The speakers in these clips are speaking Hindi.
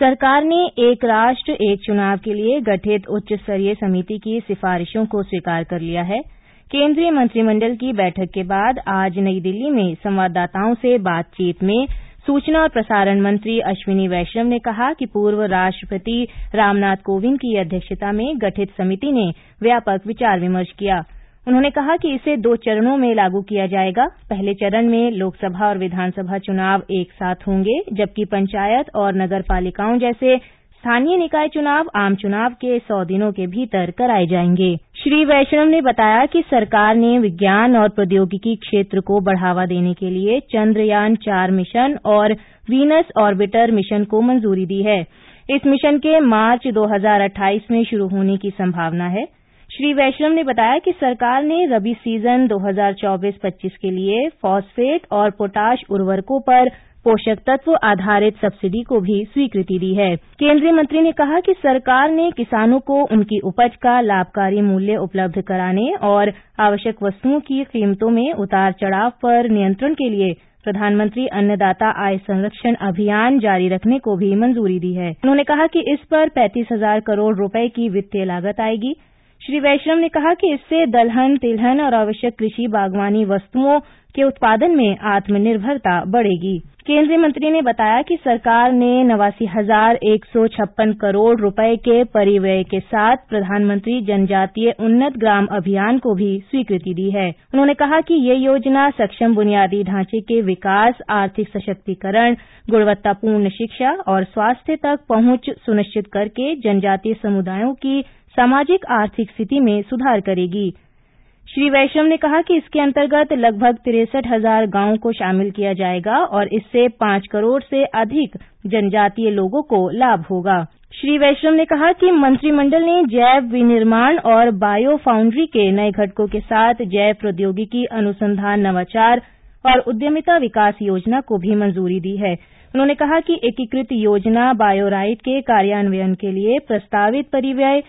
सरकार ने एक राष्ट्र एक चुनाव के लिए गठित उच्च स्तरीय समिति की सिफारिशों को स्वीकार कर लिया है। केंद्रीय मंत्रिमंडल की बैठक के बाद आज नई दिल्ली में संवाददाताओं से बातचीत में सूचना और प्रसारण मंत्री अश्विनी वैष्णव ने कहा कि पूर्व राष्ट्रपति रामनाथ कोविंद की अध्यक्षता में गठित समिति ने व्यापक विचार विमर्श किया। उन्होंने कहा कि इसे 2 चरणों में लागू किया जाएगा। पहले चरण में लोकसभा और विधानसभा चुनाव एक साथ होंगे, जबकि पंचायत और नगर पालिकाओं जैसे स्थानीय निकाय चुनाव आम चुनाव के 100 दिनों के भीतर कराए जाएंगे। श्री वैष्णव ने बताया कि सरकार ने विज्ञान और प्रौद्योगिकी क्षेत्र को बढ़ावा देने के लिए चंद्रयान 4 मिशन और वीनस ऑर्बिटर मिशन को मंजूरी दी है। इस मिशन के मार्च 2028 में शुरू होने की संभावना है। श्री वैष्णव ने बताया कि सरकार ने रबी सीजन 2024-25 के लिए फॉस्फेट और पोटाश उर्वरकों पर पोषक तत्व आधारित सब्सिडी को भी स्वीकृति दी है। केंद्रीय मंत्री ने कहा कि सरकार ने किसानों को उनकी उपज का लाभकारी मूल्य उपलब्ध कराने और आवश्यक वस्तुओं की कीमतों में उतार-चढ़ाव पर नियंत्रण के लिए प्रधानमंत्री अन्नदाता आय संरक्षण अभियान जारी रखने को भी मंजूरी दी है। उन्होंने कहा कि इस पर 35,000 करोड़ रुपए की वित्तीय लागत आएगी। श्री वैष्णव ने कहा कि इससे दलहन, तिलहन और आवश्यक कृषि बागवानी वस्तुओं के उत्पादन में आत्मनिर्भरता बढ़ेगी। केंद्रीय मंत्री ने बताया कि सरकार ने 89,156 करोड़ रुपए के परिव्यय के साथ प्रधानमंत्री जनजातीय उन्नत ग्राम अभियान को भी स्वीकृति दी है। उन्होंने कहा कि ये योजना सक्षम बुनियादी ढांचे के विकास, आर्थिक सशक्तिकरण, गुणवत्तापूर्ण शिक्षा और स्वास्थ्य तक पहुंच सुनिश्चित करके जनजातीय समुदायों की सामाजिक आर्थिक स्थिति में सुधार करेगी। श्री वैष्णव ने कहा कि इसके अंतर्गत लगभग 63,000 गांवों को शामिल किया जाएगा और इससे 5 करोड़ से अधिक जनजातीय लोगों को लाभ होगा। श्री वैष्णव ने कहा कि मंत्रिमंडल ने जैव विनिर्माण और बायो फाउंड्री के नए घटकों के साथ जैव प्रौद्योगिकी अनुसंधान नवाचार और उद्यमिता विकास योजना को भी मंजूरी दी है। उन्होंने कहा कि एकीकृत योजना बायोराइट के कार्यान्वयन के लिए प्रस्तावित परिव्यय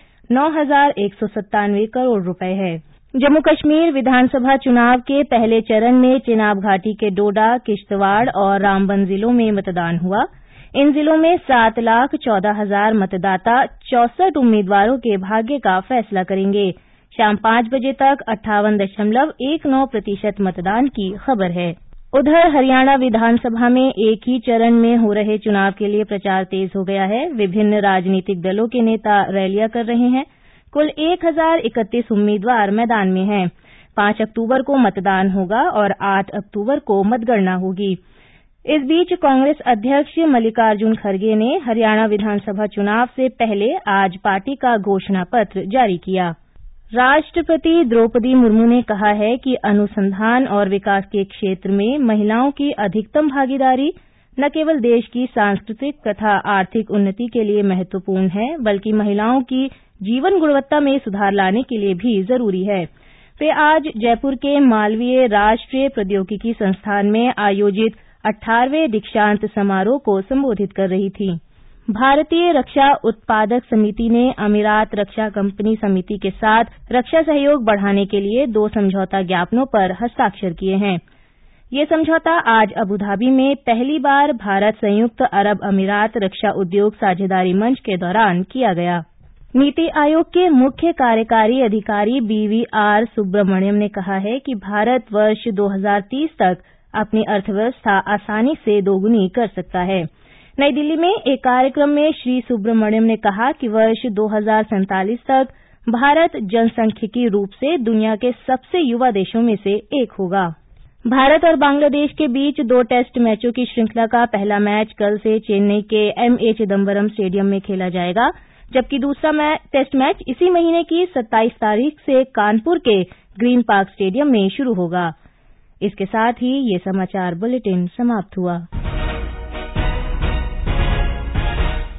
9,197 करोड़ रुपए है। जम्मू कश्मीर विधानसभा चुनाव के पहले चरण में चिनाब घाटी के डोडा, किश्तवाड़ और रामबन जिलों में मतदान हुआ। इन जिलों में 7,14,000 मतदाता 64 उम्मीदवारों के भाग्य का फैसला करेंगे। शाम 5 बजे तक 58.19% मतदान की खबर है। उधर हरियाणा विधानसभा में एक ही चरण में हो रहे चुनाव के लिए प्रचार तेज हो गया है। विभिन्न राजनीतिक दलों के नेता रैलियां कर रहे हैं। कुल 1,031 उम्मीदवार मैदान में हैं। 5 अक्टूबर को मतदान होगा और 8 अक्टूबर को मतगणना होगी। इस बीच कांग्रेस अध्यक्ष मल्लिकार्जुन खड़गे ने हरियाणा विधानसभा चुनाव से पहले आज पार्टी का घोषणा पत्र जारी किया। राष्ट्रपति द्रौपदी मुर्मू ने कहा है कि अनुसंधान और विकास के क्षेत्र में महिलाओं की अधिकतम भागीदारी न केवल देश की सांस्कृतिक तथा आर्थिक उन्नति के लिए महत्वपूर्ण है, बल्कि महिलाओं की जीवन गुणवत्ता में सुधार लाने के लिए भी जरूरी है। वे आज जयपुर के मालवीय राष्ट्रीय प्रौद्योगिकी संस्थान में आयोजित 18वें दीक्षांत समारोह को संबोधित कर रही थीं। भारतीय रक्षा उत्पादक समिति ने अमीरात रक्षा कंपनी समिति के साथ रक्षा सहयोग बढ़ाने के लिए 2 समझौता ज्ञापनों पर हस्ताक्षर किए हैं। ये समझौता आज अबुधाबी में पहली बार भारत संयुक्त अरब अमीरात रक्षा उद्योग साझेदारी मंच के दौरान किया गया। नीति आयोग के मुख्य कार्यकारी अधिकारी BVR सुब्रमण्यम ने कहा है कि भारत वर्ष 2030 तक अपनी अर्थव्यवस्था आसानी से दोगुनी कर सकता है। नई दिल्ली में एक कार्यक्रम में श्री सुब्रमण्यम ने कहा कि वर्ष 2047 तक भारत जनसांख्यिकी रूप से दुनिया के सबसे युवा देशों में से एक होगा। भारत और बांग्लादेश के बीच 2 टेस्ट मैचों की श्रृंखला का पहला मैच कल से चेन्नई के MA चिदम्बरम स्टेडियम में खेला जाएगा, जबकि दूसरा टेस्ट मैच इसी महीने की 27 तारीख से कानपुर के ग्रीन पार्क स्टेडियम में शुरू होगा। इसके साथ ही ये समाचार बुलेटिन समाप्त हुआ।